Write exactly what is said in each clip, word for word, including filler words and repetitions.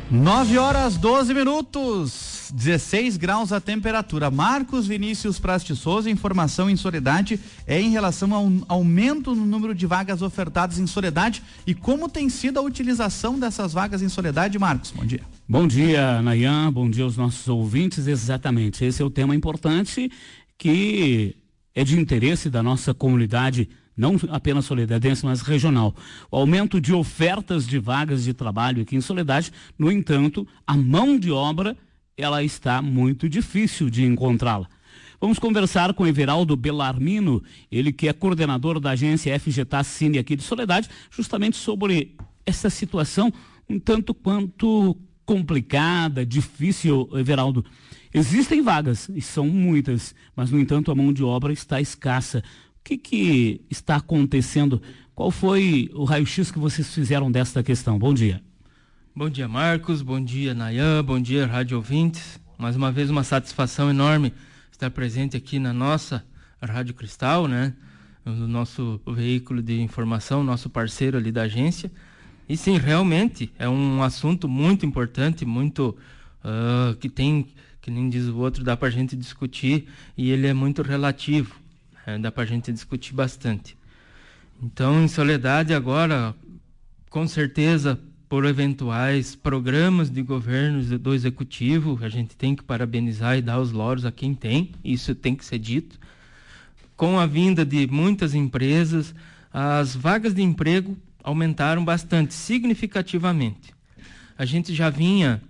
nove horas doze minutos, dezesseis graus a temperatura. Marcos Vinícius Prasti Souza, informação em Soledade é em relação ao aumento no número de vagas ofertadas em Soledade e como tem sido a utilização dessas vagas em Soledade. Marcos, bom dia. Bom dia, Nayan, bom dia aos nossos ouvintes. Exatamente, esse é o tema importante que é de interesse da nossa comunidade, não apenas solidadense, mas regional. O aumento de ofertas de vagas de trabalho aqui em Soledade, no entanto, a mão de obra, ela está muito difícil de encontrá-la. Vamos conversar com Everaldo Bellarmino, ele que é coordenador da agência F G T A Cine aqui de Soledade, justamente sobre essa situação um tanto quanto complicada, difícil, Everaldo. Existem vagas, e são muitas, mas, no entanto, a mão de obra está escassa. O que, que está acontecendo? Qual foi o raio-x que vocês fizeram desta questão? Bom dia. Bom dia, Marcos. Bom dia, Nayan. Bom dia, rádio ouvintes. Mais uma vez, uma satisfação enorme estar presente aqui na nossa Rádio Cristal, né? No nosso veículo de informação, nosso parceiro ali da agência. E sim, realmente é um assunto muito importante, muito uh, que tem, que nem diz o outro, dá pra gente discutir, e ele é muito relativo. É, dá para a gente discutir bastante. Então, em Soledade agora, com certeza, por eventuais programas de governo do Executivo, a gente tem que parabenizar e dar os louros a quem tem, isso tem que ser dito. Com a vinda de muitas empresas, as vagas de emprego aumentaram bastante, significativamente. A gente já vinha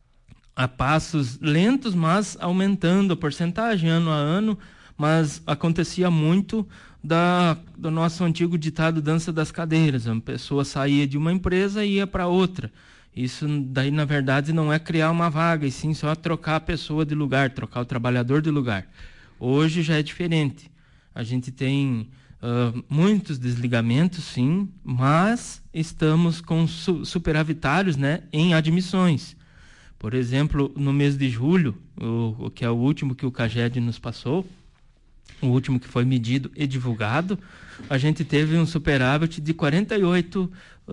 a passos lentos, mas aumentando a porcentagem ano a ano, mas acontecia muito da, do nosso antigo ditado dança das cadeiras. A pessoa saía de uma empresa e ia para outra. Isso daí, na verdade, não é criar uma vaga, e sim só trocar a pessoa de lugar, trocar o trabalhador de lugar. Hoje já é diferente. A gente tem uh, muitos desligamentos, sim, mas estamos com su- superavitários, né, em admissões. Por exemplo, no mês de julho, o, o que é o último que o CAGED nos passou, o último que foi medido e divulgado, a gente teve um superávit de quarenta e oito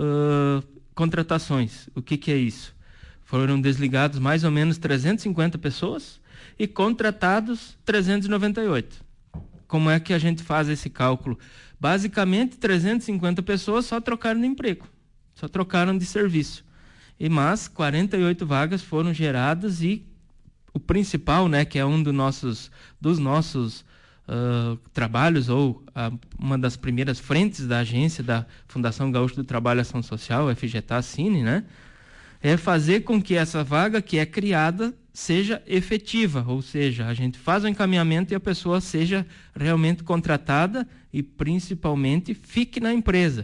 uh, contratações. O que, que é isso? Foram desligados mais ou menos trezentas e cinquenta pessoas e contratados trezentas e noventa e oito. Como é que a gente faz esse cálculo? Basicamente, trezentas e cinquenta pessoas só trocaram de emprego, só trocaram de serviço. E, mas quarenta e oito vagas foram geradas e o principal, né, que é um dos nossos, dos nossos Uh, trabalhos, ou uh, uma das primeiras frentes da agência da Fundação Gaúcha do Trabalho e Ação Social, F G T A Cine, né, é fazer com que essa vaga que é criada seja efetiva, ou seja, a gente faz o encaminhamento e a pessoa seja realmente contratada e principalmente fique na empresa.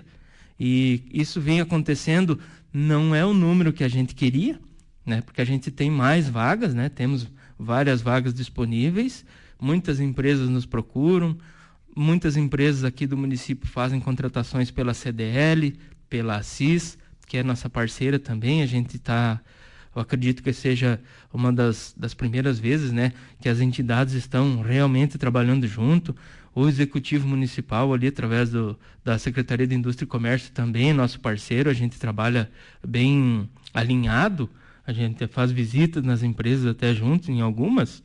E isso vem acontecendo, não é o número que a gente queria, né, porque a gente tem mais vagas, né, temos várias vagas disponíveis. Muitas empresas nos procuram, muitas empresas aqui do município fazem contratações pela C D L, pela Assis, que é nossa parceira também. A gente está, eu acredito que seja uma das, das primeiras vezes, né, que as entidades estão realmente trabalhando junto. O Executivo Municipal ali, através do, da Secretaria de Indústria e Comércio também é nosso parceiro, a gente trabalha bem alinhado, a gente faz visitas nas empresas até juntos, em algumas.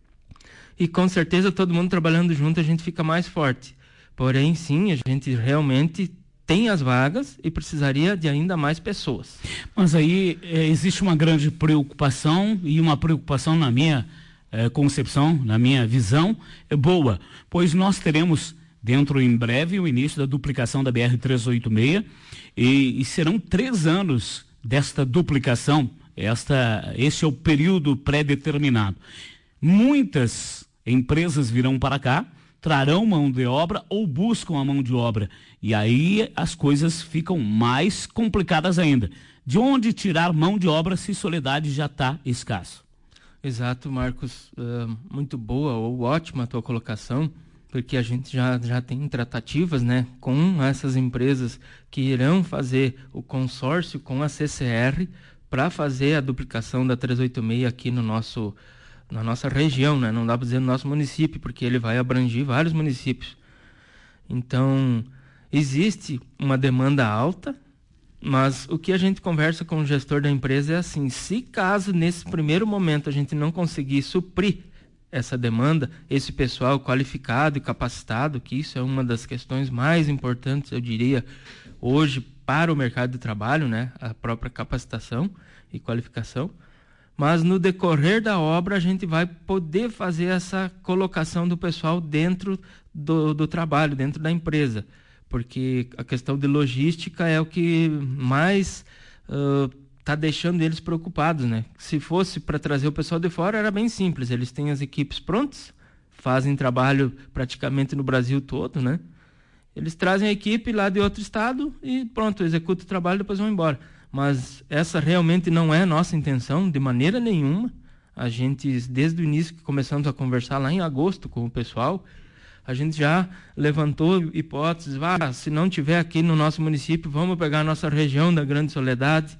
E com certeza todo mundo trabalhando junto a gente fica mais forte. Porém, sim, a gente realmente tem as vagas e precisaria de ainda mais pessoas. Mas aí é, existe uma grande preocupação, e uma preocupação na minha é, concepção, na minha visão, é boa, pois nós teremos dentro em breve o início da duplicação da B R trezentos e oitenta e seis e, e serão três anos desta duplicação. Esta, este é o período pré-determinado. Muitas empresas virão para cá, trarão mão de obra ou buscam a mão de obra. E aí as coisas ficam mais complicadas ainda. De onde tirar mão de obra se Soledade já está escasso? Exato, Marcos. Uh, muito boa ou ótima a tua colocação, porque a gente já, já tem tratativas, né, com essas empresas que irão fazer o consórcio com a C C R para fazer a duplicação da trezentos e oitenta e seis aqui no nosso... na nossa região, né? Não dá para dizer no nosso município, porque ele vai abranger vários municípios. Então, existe uma demanda alta, Mas o que a gente conversa com o gestor da empresa é assim, se caso nesse primeiro momento a gente não conseguir suprir essa demanda, esse pessoal qualificado e capacitado, que isso é uma das questões mais importantes, eu diria, hoje para o mercado de trabalho, né? A própria capacitação e qualificação. Mas no decorrer da obra a gente vai poder fazer essa colocação do pessoal dentro do, do trabalho, dentro da empresa. Porque a questão de logística é o que mais está uh, deixando eles preocupados, né? Se fosse para trazer o pessoal de fora, era bem simples. Eles têm as equipes prontas, fazem trabalho praticamente no Brasil todo, né? Eles trazem a equipe lá de outro estado e pronto, executa o trabalho e depois vão embora. Mas essa realmente não é a nossa intenção, de maneira nenhuma. A gente, desde o início que começamos a conversar lá em agosto com o pessoal, a gente já levantou hipóteses, ah, se não tiver aqui no nosso município, vamos pegar a nossa região da Grande Soledade,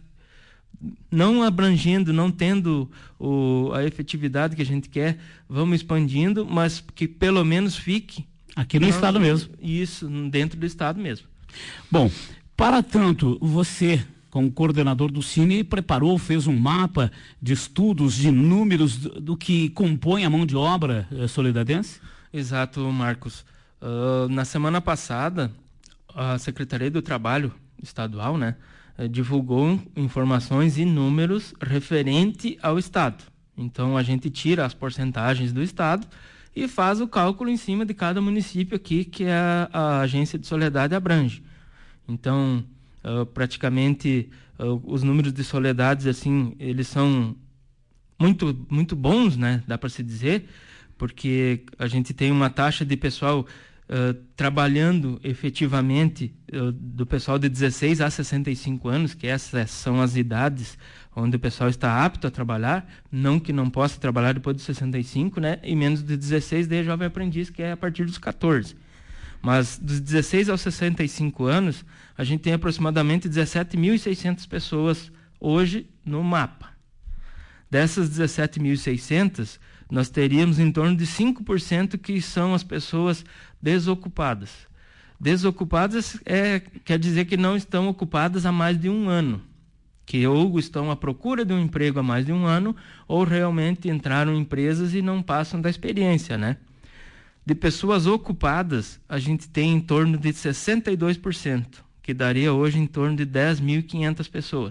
não abrangendo, não tendo o, a efetividade que a gente quer, vamos expandindo, mas que pelo menos fique aqui no estado mesmo. Isso, dentro do estado mesmo. Bom, para tanto, você, como coordenador do Cine, preparou, fez um mapa de estudos, de números do, do que compõe a mão de obra eh, solidadense? Exato, Marcos. Uh, na semana passada, a Secretaria do Trabalho Estadual, né, divulgou informações e números referente ao Estado. Então, a gente tira as porcentagens do Estado e faz o cálculo em cima de cada município aqui que a, a Agência de Soledade abrange. Então, uh, praticamente, uh, os números de soledades, assim, eles são muito, muito bons, né, dá para se dizer, porque a gente tem uma taxa de pessoal uh, trabalhando efetivamente, uh, do pessoal de dezesseis a sessenta e cinco anos, que essas são as idades onde o pessoal está apto a trabalhar, não que não possa trabalhar depois dos sessenta e cinco, né? E menos de dezesseis de jovem aprendiz, que é a partir dos catorze. Mas dos dezesseis aos sessenta e cinco anos, a gente tem aproximadamente dezessete mil e seiscentas pessoas hoje no mapa. Dessas dezessete mil e seiscentas, nós teríamos em torno de cinco por cento que são as pessoas desocupadas. Desocupadas é, quer dizer que não estão ocupadas há mais de um ano, que ou estão à procura de um emprego há mais de um ano, ou realmente entraram em empresas e não passam da experiência, né? De pessoas ocupadas, a gente tem em torno de sessenta e dois por cento, que daria hoje em torno de dez mil e quinhentas pessoas.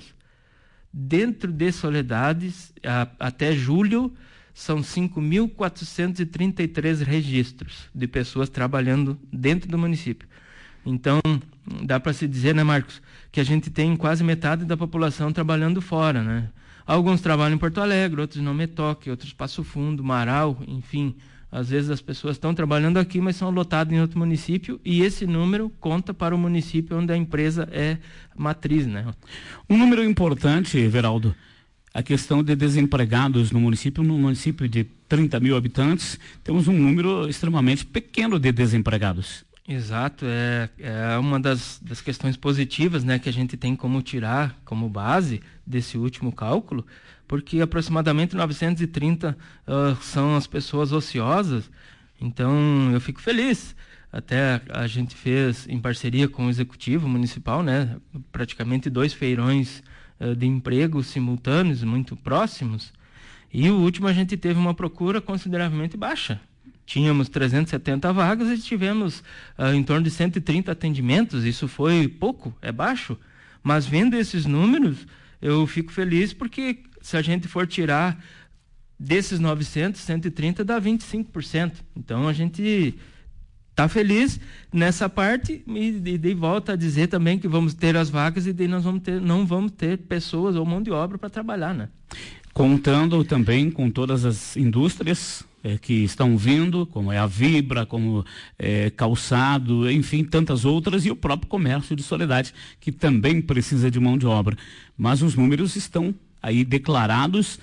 Dentro de Soledades, a, até julho, são cinco mil quatrocentos e trinta e três registros de pessoas trabalhando dentro do município. Então, dá para se dizer, né, Marcos, que a gente tem quase metade da população trabalhando fora, né? Alguns trabalham em Porto Alegre, outros no Metoque, outros Passo Fundo, Marau, enfim. Às vezes as pessoas estão trabalhando aqui, mas são lotadas em outro município, e esse número conta para o município onde a empresa é matriz, né? Um número importante, Everaldo, a questão de desempregados no município, no município de trinta mil habitantes, temos um número extremamente pequeno de desempregados. Exato, é, é uma das, das questões positivas, né, que a gente tem como tirar como base desse último cálculo, porque aproximadamente novecentos e trinta uh, são as pessoas ociosas. Então eu fico feliz. Até a gente fez em parceria com o Executivo Municipal, né, praticamente dois feirões uh, de emprego simultâneos, muito próximos, e o último a gente teve uma procura consideravelmente baixa. Tínhamos trezentas e setenta vagas e tivemos uh, em torno de cento e trinta atendimentos. Isso foi pouco, é baixo, mas vendo esses números, eu fico feliz porque se a gente for tirar desses novecentos, cento e trinta dá vinte e cinco por cento. Então a gente está feliz nessa parte e de, de volta a dizer também que vamos ter as vagas e daí nós vamos ter, não vamos ter pessoas ou mão de obra para trabalhar, né? Contando também com todas as indústrias é, que estão vindo, como é a Vibra, como é, calçado, enfim, tantas outras, e o próprio comércio de Soledade, que também precisa de mão de obra. Mas os números estão aí declarados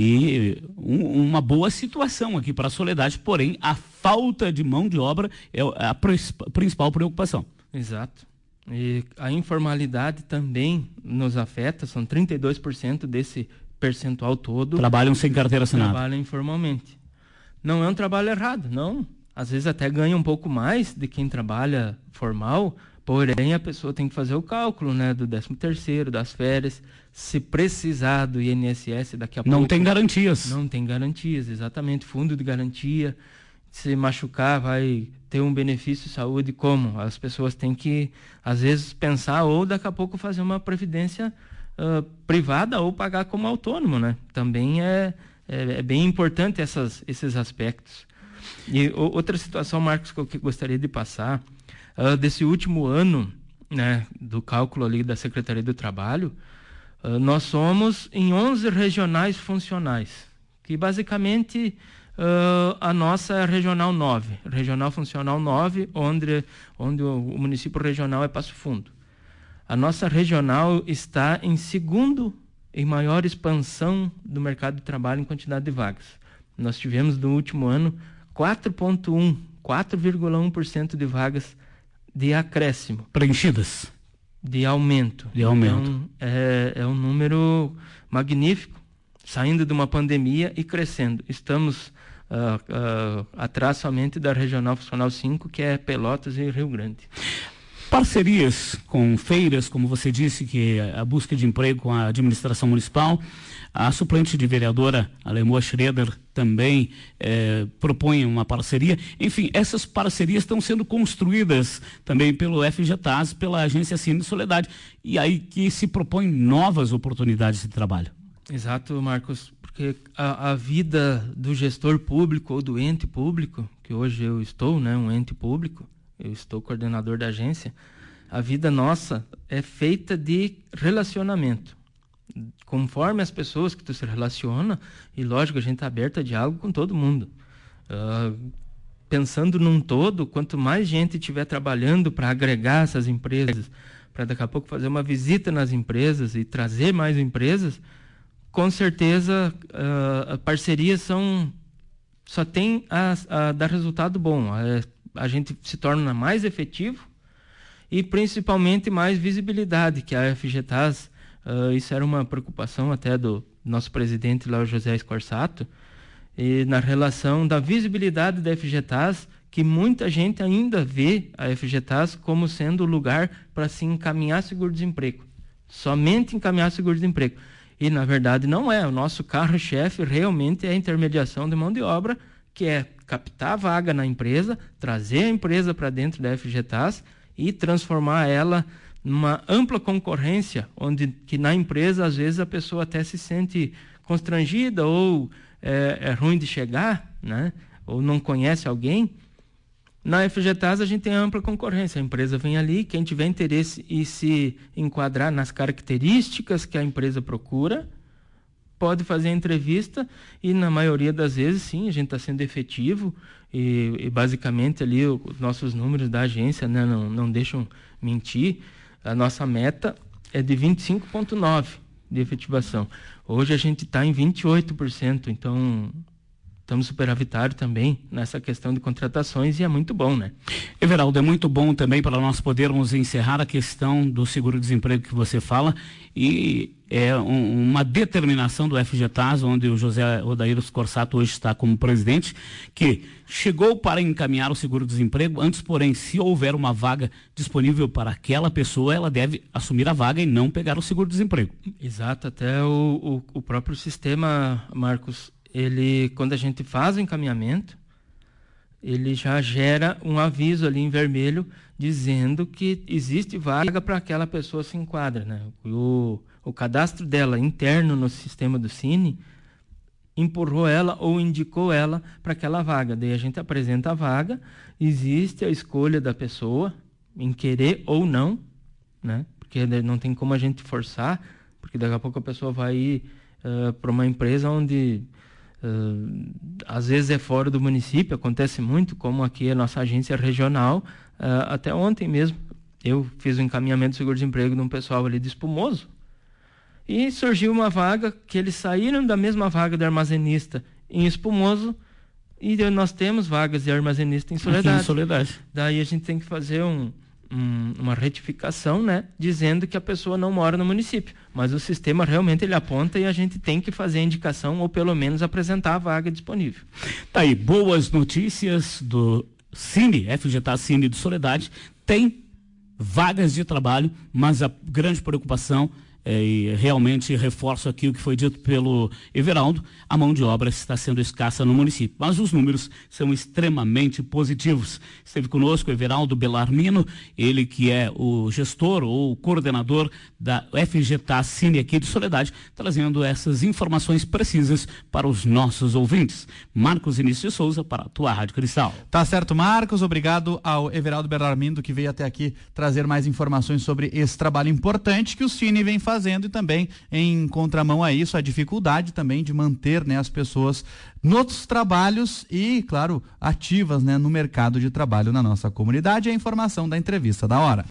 e um, uma boa situação aqui para a Soledade, porém a falta de mão de obra é a principal preocupação. Exato. E a informalidade também nos afeta, são trinta e dois por cento desse percentual todo. Trabalham sem carteira assinada. Trabalham informalmente. Não é um trabalho errado, não. Às vezes até ganha um pouco mais de quem trabalha formal, Porém, a pessoa tem que fazer o cálculo, né, do décimo terceiro, das férias, se precisar do I N S S daqui a pouco. Não tem garantias. Não tem garantias, exatamente. Fundo de garantia, se machucar vai ter um benefício de saúde, como? As pessoas têm que, às vezes, pensar ou daqui a pouco fazer uma previdência uh, privada ou pagar como autônomo, né? Também é, é, é bem importante essas, esses aspectos. E o, outra situação, Marcos, que eu que gostaria de passar, uh, desse último ano, né, do cálculo ali da Secretaria do Trabalho, uh, nós somos em onze regionais funcionais, que basicamente uh, a nossa é a Regional nove, Regional Funcional nove, onde, onde o, o município regional é Passo Fundo. A nossa regional está em segundo em maior expansão do mercado de trabalho em quantidade de vagas. Nós tivemos no último ano quatro vírgula um, quatro vírgula um por cento de vagas de acréscimo. Preenchidas. De aumento. De aumento. Então, é, é um número magnífico, saindo de uma pandemia e crescendo. Estamos uh, uh, atrás somente da Regional Funcional cinco, que é Pelotas e Rio Grande. Parcerias com feiras, como você disse, que a busca de emprego com a administração municipal. A suplente de vereadora, a Lemoa Schroeder, também eh, propõe uma parceria. Enfim, essas parcerias estão sendo construídas também pelo F G T A S, pela Agência Cine de Soledade, e aí que se propõem novas oportunidades de trabalho. Exato, Marcos, porque a, a vida do gestor público ou do ente público, que hoje eu estou, né, um ente público, eu estou coordenador da agência, a vida nossa é feita de relacionamento. Conforme as pessoas que tu se relaciona, e lógico, a gente está aberto a diálogo com todo mundo. Uh, pensando num todo, quanto mais gente estiver trabalhando para agregar essas empresas, para daqui a pouco fazer uma visita nas empresas e trazer mais empresas, com certeza uh, parcerias são, só tem a, a dar resultado bom. A, a gente se torna mais efetivo e principalmente mais visibilidade, que a F G T A S, Uh, isso era uma preocupação até do nosso presidente lá, o José Scorsato, e na relação da visibilidade da F G T A S, que muita gente ainda vê a F G T A S como sendo o lugar para se encaminhar seguro-desemprego. Somente encaminhar seguro-desemprego. E, na verdade, não é. O nosso carro-chefe realmente é a intermediação de mão de obra, que é captar a vaga na empresa, trazer a empresa para dentro da F G T A S e transformar ela numa ampla concorrência, onde que na empresa, às vezes, a pessoa até se sente constrangida ou é, é ruim de chegar, né? Ou não conhece alguém. Na F G T A S a gente tem ampla concorrência. A empresa vem ali, quem tiver interesse e se enquadrar nas características que a empresa procura, pode fazer a entrevista e, na maioria das vezes, sim, a gente está sendo efetivo e, e basicamente ali os nossos números da agência, né, não, não deixam mentir. A nossa meta é de vinte e cinco vírgula nove por cento de efetivação. Hoje a gente está em vinte e oito por cento, então estamos superavitários também nessa questão de contratações e é muito bom, né? Everaldo, é muito bom também para nós podermos encerrar a questão do seguro-desemprego que você fala e é um, uma determinação do F G T A S, onde o José Odair Scorsato hoje está como presidente, que chegou para encaminhar o seguro-desemprego, antes, porém, se houver uma vaga disponível para aquela pessoa, ela deve assumir a vaga e não pegar o seguro-desemprego. Exato, até o, o, o próprio sistema, Marcos, ele, quando a gente faz o encaminhamento, ele já gera um aviso ali em vermelho dizendo que existe vaga para aquela pessoa se enquadra, né? O, o cadastro dela interno no sistema do Cine empurrou ela ou indicou ela para aquela vaga. Daí a gente apresenta a vaga, existe a escolha da pessoa em querer ou não, né? Porque não tem como a gente forçar, porque daqui a pouco a pessoa vai ir uh, para uma empresa onde Uh, às vezes é fora do município, acontece muito, como aqui a nossa agência regional, uh, até ontem mesmo, eu fiz o um encaminhamento do seguro-desemprego de um pessoal ali de Espumoso, e surgiu uma vaga, que eles saíram da mesma vaga de armazenista em Espumoso, e nós temos vagas de armazenista em Soledade. Aqui em Soledade. Daí a gente tem que fazer um, um, uma retificação, né, dizendo que a pessoa não mora no município. Mas o sistema realmente ele aponta e a gente tem que fazer a indicação ou pelo menos apresentar a vaga disponível. Tá aí, boas notícias do Cine, F G T A Cine de Soledade. Tem vagas de trabalho, mas a grande preocupação, é, e realmente reforço aqui o que foi dito pelo Everaldo, a mão de obra está sendo escassa no município, mas os números são extremamente positivos. Esteve conosco o Everaldo Bellarmino, ele que é o gestor ou coordenador da F G T A Cine aqui de Soledade, trazendo essas informações precisas para os nossos ouvintes. Marcos Vinícius de Souza para a tua Rádio Cristal. Tá certo, Marcos, obrigado ao Everaldo Bellarmino que veio até aqui trazer mais informações sobre esse trabalho importante que o Cine vem fazendo. fazendo e também em contramão a isso a dificuldade também de manter, né, as pessoas nos trabalhos e, claro, ativas, né, no mercado de trabalho na nossa comunidade. É a informação da entrevista da hora.